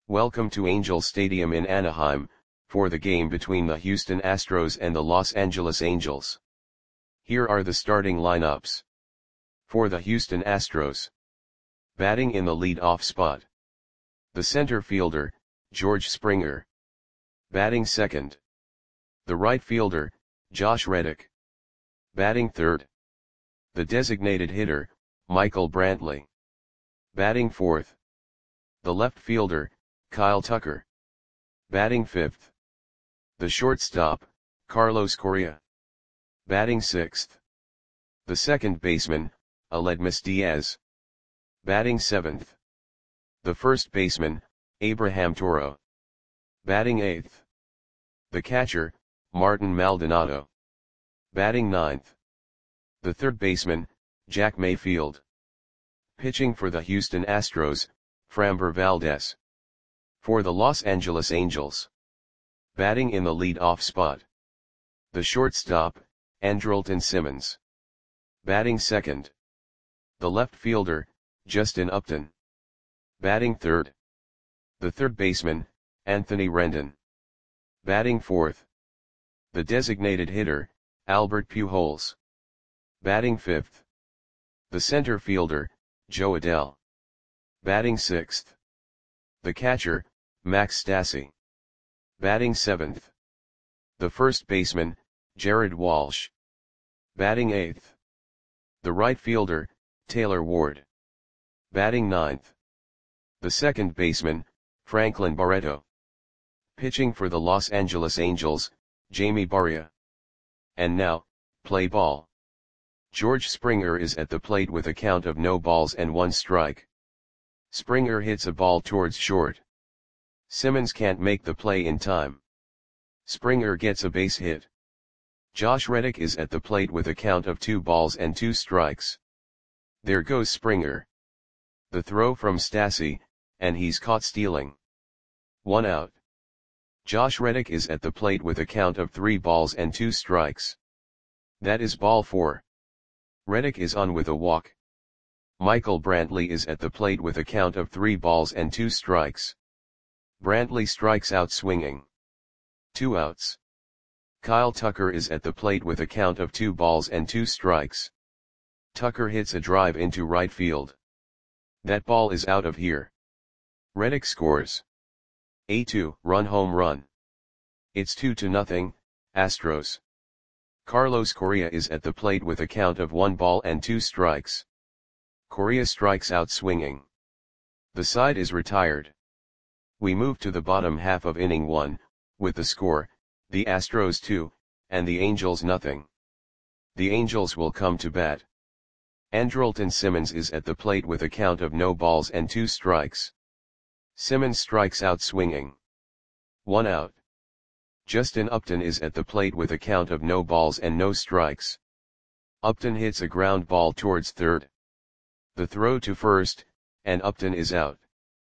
Welcome to Angel Stadium in Anaheim, for the game between the Houston Astros and the Los Angeles Angels. Here are the starting lineups. For the Houston Astros. Batting in the lead-off spot. The center fielder, George Springer. Batting second. The right fielder, Josh Reddick. Batting third. The designated hitter, Michael Brantley. Batting fourth. The left fielder, Kyle Tucker. Batting fifth. The shortstop, Carlos Correa. Batting sixth. The second baseman, Aledmys Diaz. Batting seventh. The first baseman, Abraham Toro. Batting eighth. The catcher, Martin Maldonado. Batting ninth. The third baseman, Jack Mayfield. Pitching for the Houston Astros, Framber Valdez. For the Los Angeles Angels. Batting in the lead-off spot. The shortstop, Andrelton Simmons. Batting second. The left fielder, Justin Upton. Batting third. The third baseman, Anthony Rendon. Batting fourth. The designated hitter, Albert Pujols. Batting fifth. The center fielder, Jo Adell. Batting sixth. The catcher, Max Stassi. Batting seventh. The first baseman, Jared Walsh. Batting eighth. The right fielder, Taylor Ward. Batting ninth. The second baseman, Franklin Barreto. Pitching for the Los Angeles Angels, Jamie Barria. And now, play ball. George Springer is at the plate with a count of no balls and 1 strike. Springer hits a ball towards short. Simmons can't make the play in time. Springer gets a base hit. Josh Reddick is at the plate with a count of 2 balls and 2 strikes. There goes Springer. The throw from Stassi, and he's caught stealing. 1 out. Josh Reddick is at the plate with a count of 3 balls and 2 strikes. That is ball 4. Reddick is on with a walk. Michael Brantley is at the plate with a count of 3 balls and 2 strikes. Brantley strikes out swinging. 2 outs. Kyle Tucker is at the plate with a count of 2 balls and 2 strikes. Tucker hits a drive into right field. That ball is out of here. Reddick scores a 2-run home run. It's 2-0, Astros. Carlos Correa is at the plate with a count of 1 ball and 2 strikes. Correa strikes out swinging. The side is retired. We move to the bottom half of inning 1, with the score, the Astros 2, and the Angels 0. The Angels will come to bat. Andrelton Simmons is at the plate with a count of no balls and 2 strikes. Simmons strikes out swinging. 1 out. Justin Upton is at the plate with a count of no balls and no strikes. Upton hits a ground ball towards third. The throw to first, and Upton is out.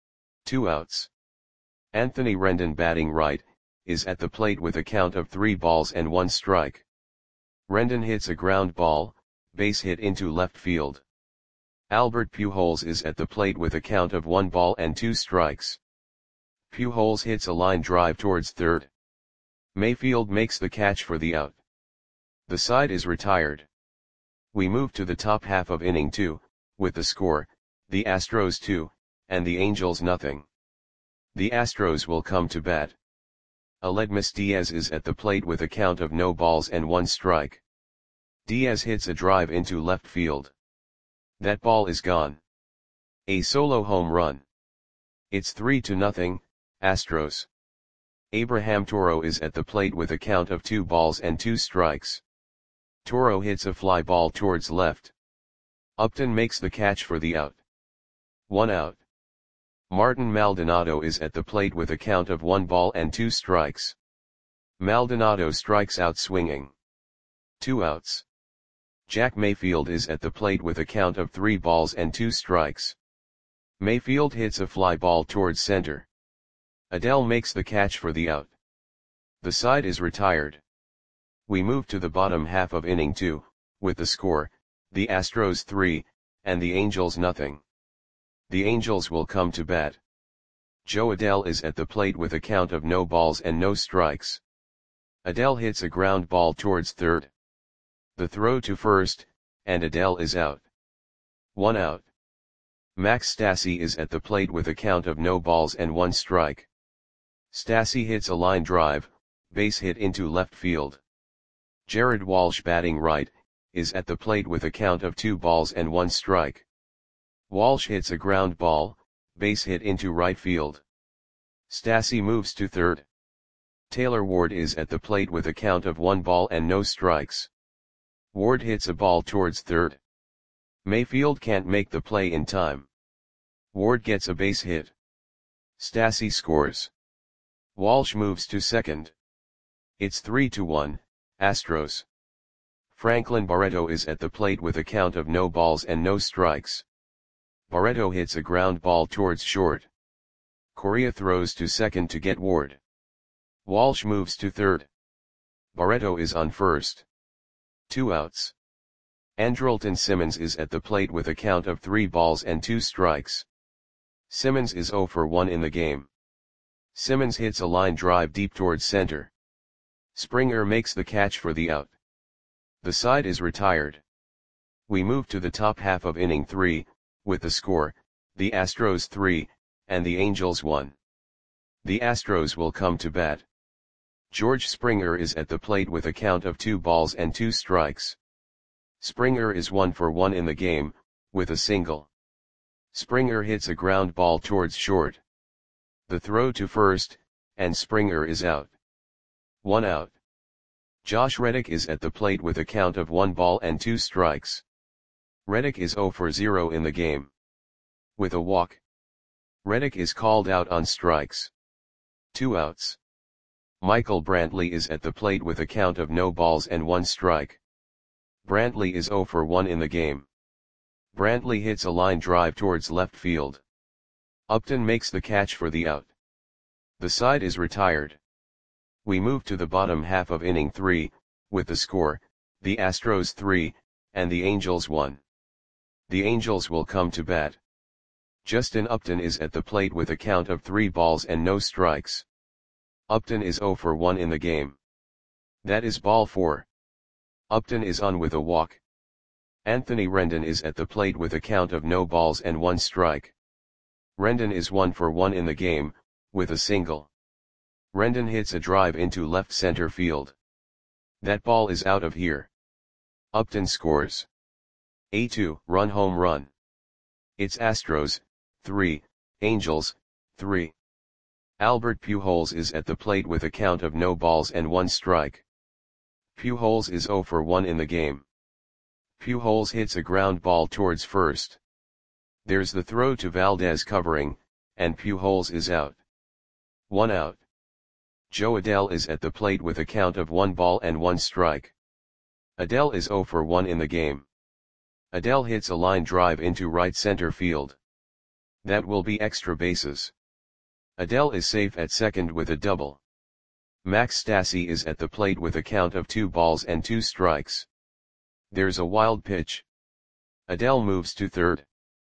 2 outs. Anthony Rendon, batting right, is at the plate with a count of 3 balls and 1 strike. Rendon hits a ground ball, base hit into left field. Albert Pujols is at the plate with a count of 1 ball and 2 strikes. Pujols hits a line drive towards third. Mayfield makes the catch for the out. The side is retired. We move to the top half of inning 2, with the score, the Astros 2, and the Angels 0. The Astros will come to bat. Aledmys Diaz is at the plate with a count of no balls and 1 strike. Diaz hits a drive into left field. That ball is gone. A solo home run. It's 3-0, Astros. Abraham Toro is at the plate with a count of 2 balls and 2 strikes. Toro hits a fly ball towards left. Upton makes the catch for the out. 1 out. Martin Maldonado is at the plate with a count of 1 ball and 2 strikes. Maldonado strikes out swinging. 2 outs. Jack Mayfield is at the plate with a count of 3 balls and 2 strikes. Mayfield hits a fly ball towards center. Adell makes the catch for the out. The side is retired. We move to the bottom half of inning 2, with the score, the Astros 3, and the Angels 0. The Angels will come to bat. Jo Adell is at the plate with a count of no balls and no strikes. Adell hits a ground ball towards third. The throw to first, and Adell is out. 1 out. Max Stassi is at the plate with a count of no balls and 1 strike. Stassi hits a line drive, base hit into left field. Jared Walsh, batting right, is at the plate with a count of 2 balls and 1 strike. Walsh hits a ground ball, base hit into right field. Stassi moves to third. Taylor Ward is at the plate with a count of 1 ball and no strikes. Ward hits a ball towards third. Mayfield can't make the play in time. Ward gets a base hit. Stassi scores. Walsh moves to second. It's 3-1, Astros. Franklin Barreto is at the plate with a count of no balls and no strikes. Barreto hits a ground ball towards short. Correa throws to second to get Ward. Walsh moves to third. Barreto is on first. 2 outs. Andrelton Simmons is at the plate with a count of 3 balls and 2 strikes. Simmons is 0 for 1 in the game. Simmons hits a line drive deep towards center. Springer makes the catch for the out. The side is retired. We move to the top half of inning 3, with the score, the Astros 3, and the Angels 1. The Astros will come to bat. George Springer is at the plate with a count of 2 balls and 2 strikes. Springer is 1 for 1 in the game, with a single. Springer hits a ground ball towards short. The throw to first, and Springer is out. 1 out. Josh Reddick is at the plate with a count of 1 ball and 2 strikes. Reddick is 0 for 0 in the game. With a walk. Reddick is called out on strikes. 2 outs. Michael Brantley is at the plate with a count of no balls and 1 strike. Brantley is 0 for 1 in the game. Brantley hits a line drive towards left field. Upton makes the catch for the out. The side is retired. We move to the bottom half of inning 3, with the score, the Astros 3, and the Angels 1. The Angels will come to bat. Justin Upton is at the plate with a count of 3 balls and no strikes. Upton is 0 for 1 in the game. That is ball 4. Upton is on with a walk. Anthony Rendon is at the plate with a count of no balls and 1 strike. Rendon is 1 for 1 in the game, with a single. Rendon hits a drive into left center field. That ball is out of here. Upton scores. A 2-run home run. It's Astros, 3, Angels, 3. Albert Pujols is at the plate with a count of no balls and 1 strike. Pujols is 0 for 1 in the game. Pujols hits a ground ball towards first. There's the throw to Valdez covering, and Pujols is out. 1 out. Jo Adell is at the plate with a count of 1 ball and 1 strike. Adell is 0 for 1 in the game. Adell hits a line drive into right center field. That will be extra bases. Adell is safe at second with a double. Max Stassi is at the plate with a count of 2 balls and 2 strikes. There's a wild pitch. Adell moves to third.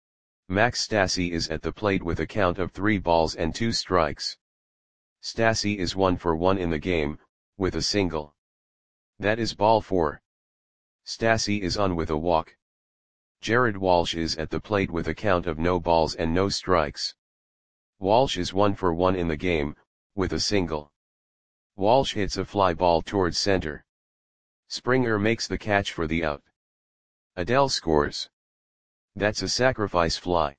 Max Stassi is at the plate with a count of 3 balls and 2 strikes. Stassi is 1 for 1 in the game, with a single. That is ball 4. Stassi is on with a walk. Jared Walsh is at the plate with a count of no balls and no strikes. Walsh is 1 for 1 in the game, with a single. Walsh hits a fly ball towards center. Springer makes the catch for the out. Adell scores. That's a sacrifice fly.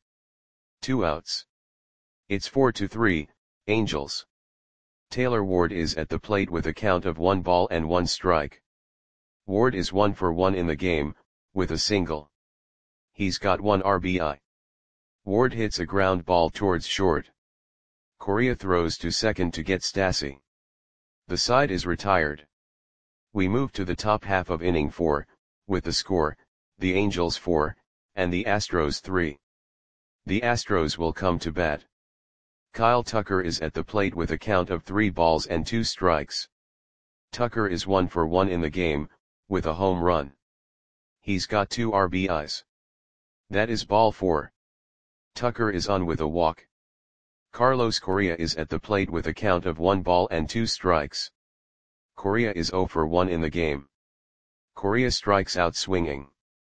2 outs. It's 4-3, Angels. Taylor Ward is at the plate with a count of 1 ball and 1 strike. Ward is 1 for 1 in the game, with a single. He's got 1 RBI. Ward hits a ground ball towards short. Correa throws to second to get Stassi. The side is retired. We move to the top half of inning 4, with the score, the Angels 4, and the Astros 3. The Astros will come to bat. Kyle Tucker is at the plate with a count of 3 balls and 2 strikes. Tucker is 1 for 1 in the game, with a home run. He's got 2 RBIs. That is ball 4. Tucker is on with a walk. Carlos Correa is at the plate with a count of 1 ball and 2 strikes. Correa is 0 for 1 in the game. Correa strikes out swinging.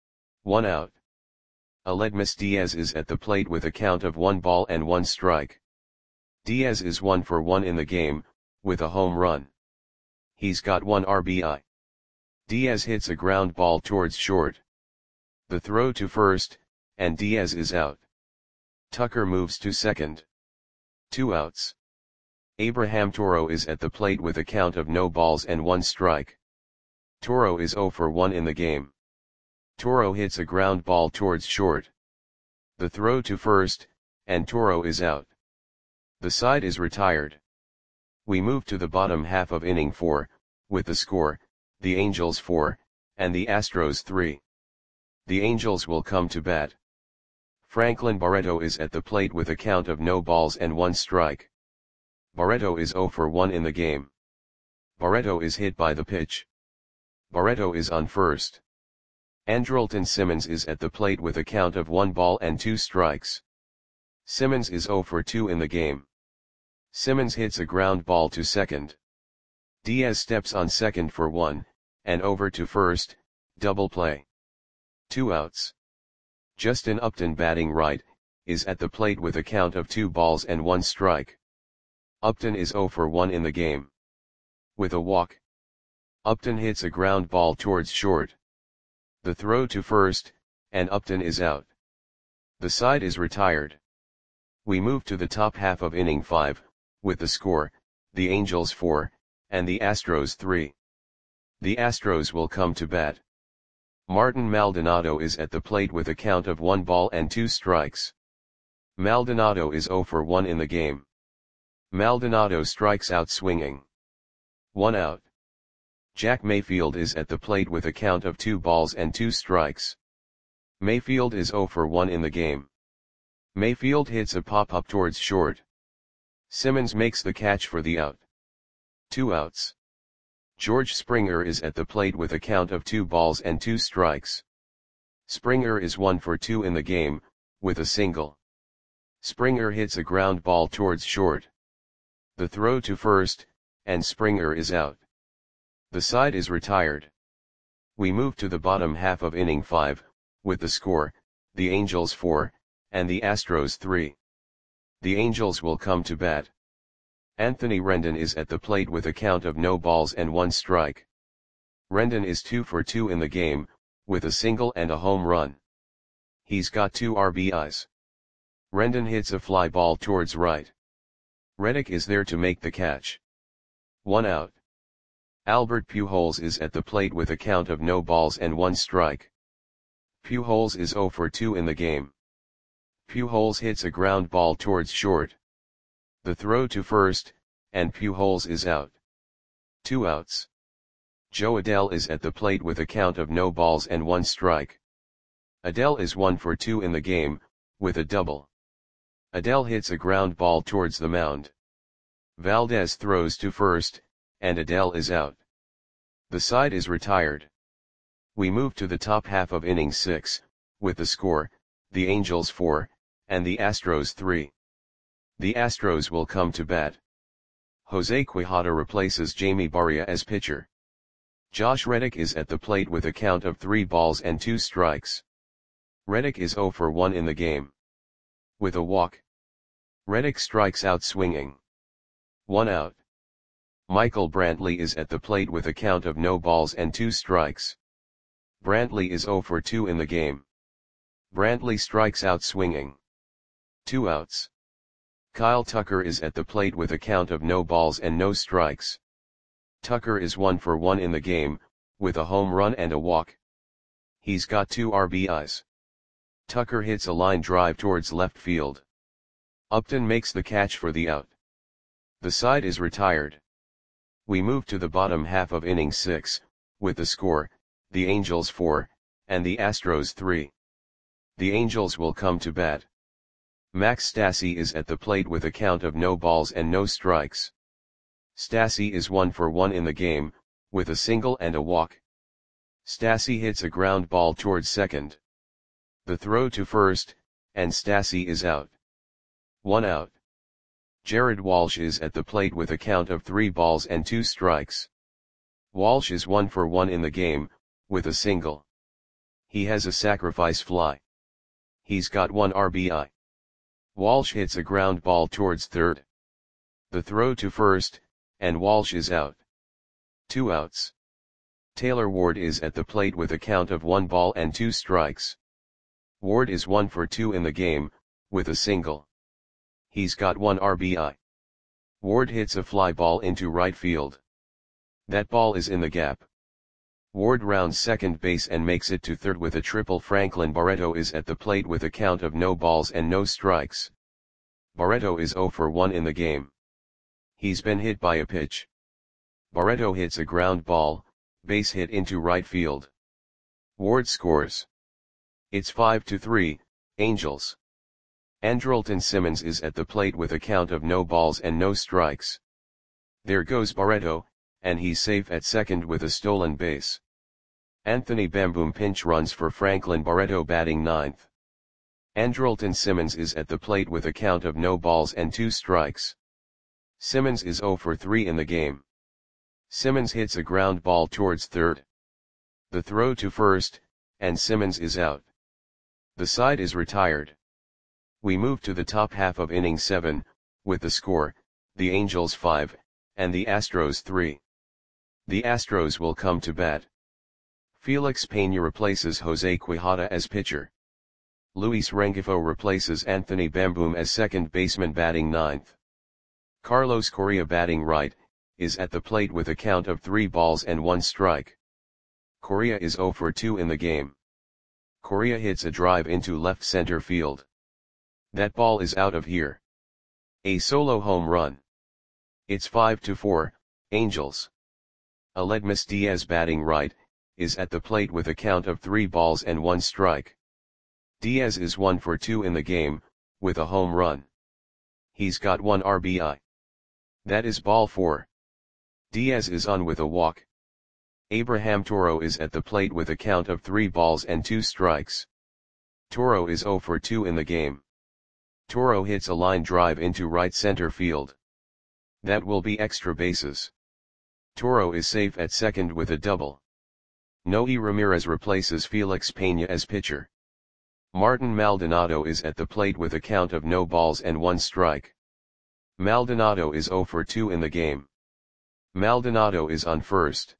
1 out. Aledmus Diaz is at the plate with a count of 1 ball and 1 strike. Diaz is 1 for 1 in the game, with a home run. He's got 1 RBI. Diaz hits a ground ball towards short. The throw to first, and Diaz is out. Tucker moves to second. 2 outs. Abraham Toro is at the plate with a count of no balls and 1 strike. Toro is 0 for 1 in the game. Toro hits a ground ball towards short. The throw to first, and Toro is out. The side is retired. We move to the bottom half of inning 4, with the score, the Angels 4, and the Astros 3. The Angels will come to bat. Franklin Barreto is at the plate with a count of no balls and 1 strike. Barreto is 0 for 1 in the game. Barreto is hit by the pitch. Barreto is on first. Andrelton Simmons is at the plate with a count of 1 ball and 2 strikes. Simmons is 0 for 2 in the game. Simmons hits a ground ball to second. Diaz steps on second for 1, and over to first, double play. 2 outs. Justin Upton, batting right, is at the plate with a count of 2 balls and 1 strike. Upton is 0 for 1 in the game. With a walk. Upton hits a ground ball towards short. The throw to first, and Upton is out. The side is retired. We move to the top half of inning 5, with the score, the Angels 4, and the Astros 3. The Astros will come to bat. Martin Maldonado is at the plate with a count of 1 ball and 2 strikes. Maldonado is 0 for 1 in the game. Maldonado strikes out swinging. 1 out. Jack Mayfield is at the plate with a count of 2 balls and 2 strikes. Mayfield is 0 for 1 in the game. Mayfield hits a pop-up towards short. Simmons makes the catch for the out. 2 outs. George Springer is at the plate with a count of 2 balls and 2 strikes. Springer is 1 for 2 in the game, with a single. Springer hits a ground ball towards short. The throw to first, and Springer is out. The side is retired. We move to the bottom half of inning 5, with the score, the Angels 4, and the Astros 3. The Angels will come to bat. Anthony Rendon is at the plate with a count of no balls and 1 strike. Rendon is 2 for 2 in the game, with a single and a home run. He's got 2 RBIs. Rendon hits a fly ball towards right. Reddick is there to make the catch. 1 out. Albert Pujols is at the plate with a count of no balls and 1 strike. Pujols is 0 for 2 in the game. Pujols hits a ground ball towards short. The throw to first, and Pujols is out. 2 outs. Jo Adell is at the plate with a count of no balls and 1 strike. Adell is 1 for 2 in the game, with a double. Adell hits a ground ball towards the mound. Valdez throws to first, and Adell is out. The side is retired. We move to the top half of inning 6, with the score, the Angels 4, and the Astros 3. The Astros will come to bat. Jose Quijada replaces Jamie Barria as pitcher. Josh Reddick is at the plate with a count of 3 balls and 2 strikes. Reddick is 0 for 1 in the game. With a walk. Reddick strikes out swinging. 1 out. Michael Brantley is at the plate with a count of no balls and 2 strikes. Brantley is 0 for 2 in the game. Brantley strikes out swinging. 2 outs. Kyle Tucker is at the plate with a count of no balls and no strikes. Tucker is 1 for 1 in the game, with a home run and a walk. He's got 2 RBIs. Tucker hits a line drive towards left field. Upton makes the catch for the out. The side is retired. We move to the bottom half of inning 6, with the score, the Angels 4, and the Astros 3. The Angels will come to bat. Max Stassi is at the plate with a count of no balls and no strikes. Stassi is 1 for 1 in the game, with a single and a walk. Stassi hits a ground ball towards second. The throw to first, and Stassi is out. 1 out. Jared Walsh is at the plate with a count of 3 balls and 2 strikes. Walsh is 1 for 1 in the game, with a single. He has a sacrifice fly. He's got 1 RBI. Walsh hits a ground ball towards third. The throw to first, and Walsh is out. 2 outs. Taylor Ward is at the plate with a count of 1 ball and 2 strikes. Ward is 1 for 2 in the game, with a single. He's got 1 RBI. Ward hits a fly ball into right field. That ball is in the gap. Ward rounds second base and makes it to third with a triple. Franklin Barreto is at the plate with a count of no balls and no strikes. Barreto is 0 for 1 in the game. He's been hit by a pitch. Barreto hits a ground ball, base hit into right field. Ward scores. It's 5-3, Angels. Andrelton Simmons is at the plate with a count of no balls and no strikes. There goes Barreto, and he's safe at second with a stolen base. Anthony Bamboom pinch runs for Franklin Barreto batting ninth. Andrelton Simmons is at the plate with a count of no balls and 2 strikes. Simmons is 0 for 3 in the game. Simmons hits a ground ball towards third. The throw to first, and Simmons is out. The side is retired. We move to the top half of inning 7, with the score, the Angels 5, and the Astros 3. The Astros will come to bat. Felix Peña replaces Jose Quijada as pitcher. Luis Rengifo replaces Anthony Bamboom as second baseman batting ninth. Carlos Correa batting right, is at the plate with a count of 3 balls and 1 strike. Correa is 0 for 2 in the game. Correa hits a drive into left center field. That ball is out of here. A solo home run. It's 5-4, Angels. Aledmus Diaz batting right, is at the plate with a count of 3 balls and 1 strike. Diaz is 1 for 2 in the game, with a home run. He's got 1 RBI. That is ball 4. Diaz is on with a walk. Abraham Toro is at the plate with a count of 3 balls and 2 strikes. Toro is 0 for 2 in the game. Toro hits a line drive into right center field. That will be extra bases. Toro is safe at second with a double. Noe Ramirez replaces Felix Peña as pitcher. Martin Maldonado is at the plate with a count of no balls and 1 strike. Maldonado is 0 for 2 in the game. Maldonado is on first.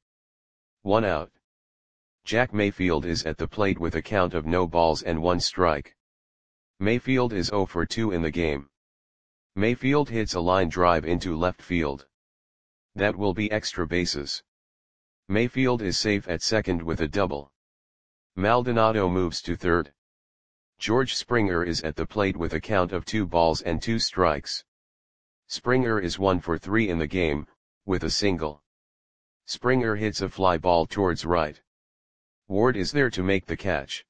1 out. Jack Mayfield is at the plate with a count of no balls and 1 strike. Mayfield is 0 for 2 in the game. Mayfield hits a line drive into left field. That will be extra bases. Mayfield is safe at second with a double. Maldonado moves to third. George Springer is at the plate with a count of 2 balls and 2 strikes. Springer is 1 for 3 in the game, with a single. Springer hits a fly ball towards right. Ward is there to make the catch.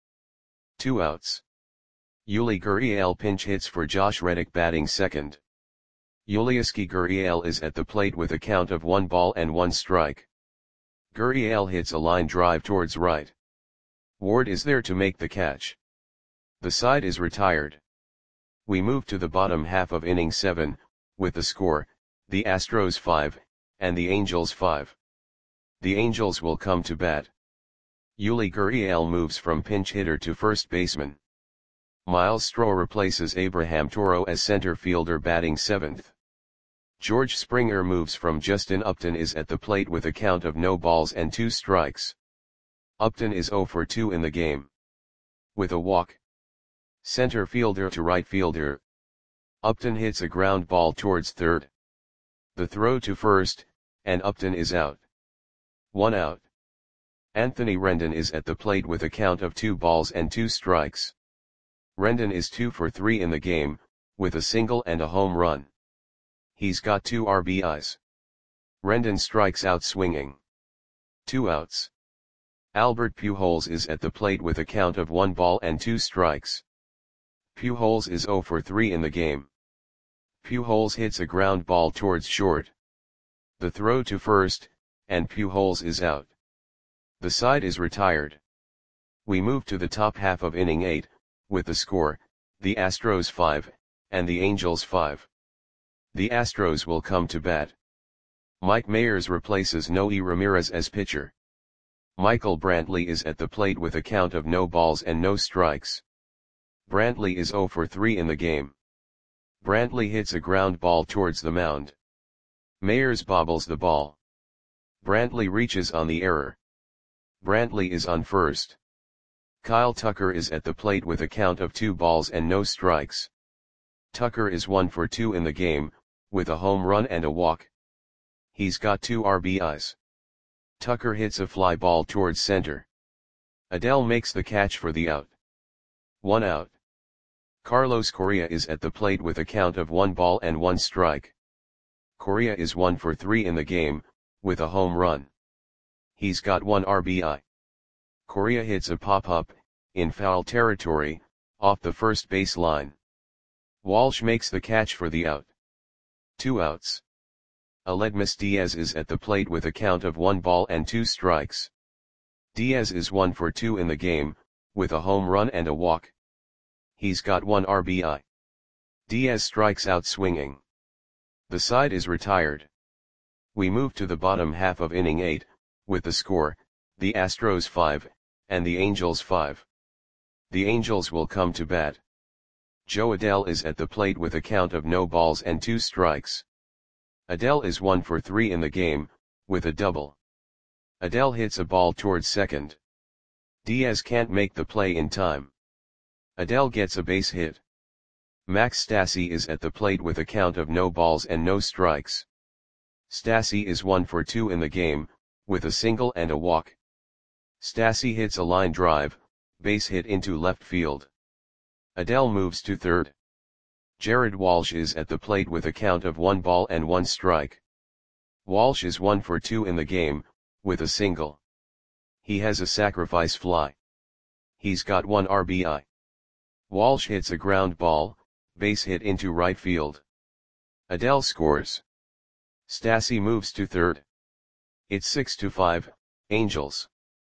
2 outs. Yuli Gurriel pinch hits for Josh Reddick batting second. Yulieski Gurriel is at the plate with a count of 1 ball and 1 strike. Gurriel hits a line drive towards right. Ward is there to make the catch. The side is retired. We move to the bottom half of inning 7, with the score, the Astros 5, and the Angels 5. The Angels will come to bat. Yuli Gurriel moves from pinch hitter to first baseman. Miles Straw replaces Abraham Toro as center fielder batting 7th. George Springer moves from Justin Upton is at the plate with a count of no balls and 2 strikes. Upton is 0 for 2 in the game. With a walk. Center fielder to right fielder. Upton hits a ground ball towards third. The throw to first, and Upton is out. 1 out. Anthony Rendon is at the plate with a count of 2 balls and 2 strikes. Rendon is 2 for 3 in the game, with a single and a home run. He's got 2 RBIs. Rendon strikes out swinging. 2 outs. Albert Pujols is at the plate with a count of 1 ball and 2 strikes. Pujols is 0 for 3 in the game. Pujols hits a ground ball towards short. The throw to first, and Pujols is out. The side is retired. We move to the top half of inning 8, with the score, the Astros 5, and the Angels 5. The Astros will come to bat. Mike Mayers replaces Noe Ramirez as pitcher. Michael Brantley is at the plate with a count of no balls and no strikes. Brantley is 0 for 3 in the game. Brantley hits a ground ball towards the mound. Mayers bobbles the ball. Brantley reaches on the error. Brantley is on first. Kyle Tucker is at the plate with a count of 2 balls and no strikes. Tucker is 1 for 2 in the game, with a home run and a walk. He's got 2 RBIs. Tucker hits a fly ball towards center. Adell makes the catch for the out. 1 out. Carlos Correa is at the plate with a count of 1 ball and 1 strike. Correa is 1 for 3 in the game, with a home run. He's got 1 RBI. Correa hits a pop-up, in foul territory, off the first base line. Walsh makes the catch for the out. 2 outs. Aledmys Diaz is at the plate with a count of 1 ball and 2 strikes. Diaz is 1 for 2 in the game, with a home run and a walk. He's got 1 RBI. Diaz strikes out swinging. The side is retired. We move to the bottom half of inning 8, with the score, the Astros 5, and the Angels 5. The Angels will come to bat. Jo Adell is at the plate with a count of no balls and 2 strikes. Adell is 1 for 3 in the game, with a double. Adell hits a ball towards second. Diaz can't make the play in time. Adell gets a base hit. Max Stassi is at the plate with a count of no balls and no strikes. Stassi is 1 for 2 in the game, with a single and a walk. Stassi hits a line drive, base hit into left field. Adell moves to third. Jared Walsh is at the plate with a count of 1 ball and 1 strike. Walsh is 1 for 2 in the game, with a single. He has a sacrifice fly. He's got 1 RBI. Walsh hits a ground ball, base hit into right field. Adell scores. Stassi moves to third. It's 6-5, Angels.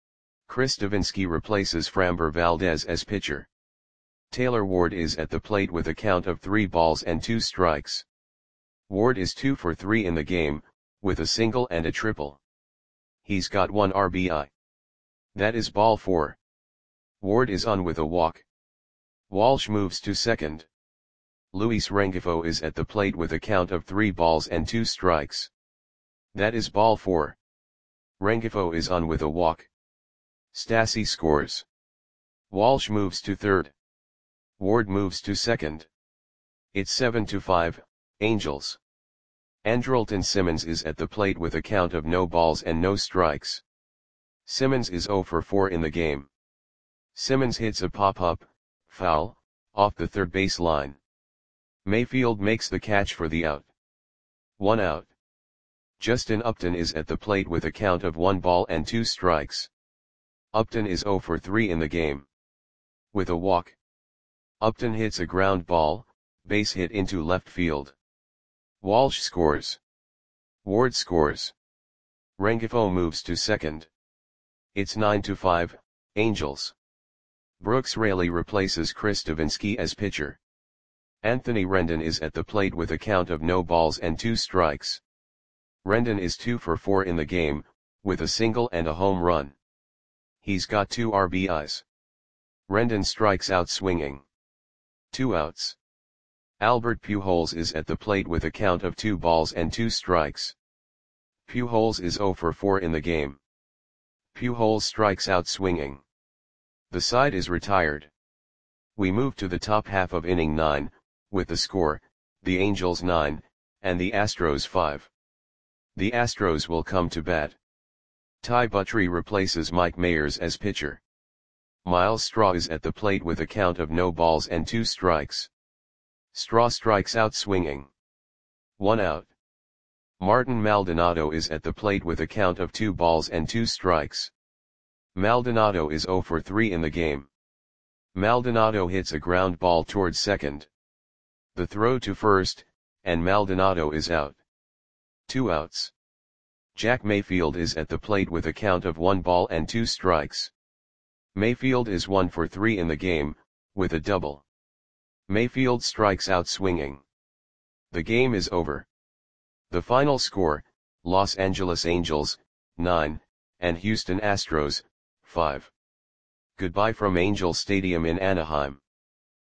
Chris Devenski replaces Framber Valdez as pitcher. Taylor Ward is at the plate with a count of 3 balls and 2 strikes. Ward is 2 for 3 in the game, with a single and a triple. He's got 1 RBI. That is ball 4. Ward is on with a walk. Walsh moves to second. Luis Rengifo is at the plate with a count of 3 balls and 2 strikes. That is ball 4. Rengifo is on with a walk. Stassi scores. Walsh moves to third. Ward moves to second. It's 7-5, Angels. Andrelton Simmons is at the plate with a count of no balls and no strikes. Simmons is 0 for 4 in the game. Simmons hits a pop-up, foul, off the third base line. Mayfield makes the catch for the out. 1 out. Justin Upton is at the plate with a count of 1 ball and 2 strikes. Upton is 0 for 3 in the game. With a walk. Upton hits a ground ball, base hit into left field. Walsh scores. Ward scores. Rengifo moves to second. It's 9-5, Angels. Brooks Raley replaces Chris Devenski as pitcher. Anthony Rendon is at the plate with a count of no balls and 2 strikes. Rendon is 2 for 4 in the game, with a single and a home run. He's got 2 RBIs. Rendon strikes out swinging. 2 outs. Albert Pujols is at the plate with a count of 2 balls and 2 strikes. Pujols is 0 for 4 in the game. Pujols strikes out swinging. The side is retired. We move to the top half of inning 9, with the score, the Angels 9, and the Astros 5. The Astros will come to bat. Ty Buttrey replaces Mike Mayers as pitcher. Miles Straw is at the plate with a count of no balls and 2 strikes. Straw strikes out swinging. 1 out. Martin Maldonado is at the plate with a count of 2 balls and 2 strikes. Maldonado is 0 for 3 in the game. Maldonado hits a ground ball towards second. The throw to first, and Maldonado is out. 2 outs. Jack Mayfield is at the plate with a count of 1 ball and 2 strikes. Mayfield is 1 for 3 in the game, with a double. Mayfield strikes out swinging. The game is over. The final score, Los Angeles Angels, 9, and Houston Astros, 5. Goodbye from Angel Stadium in Anaheim.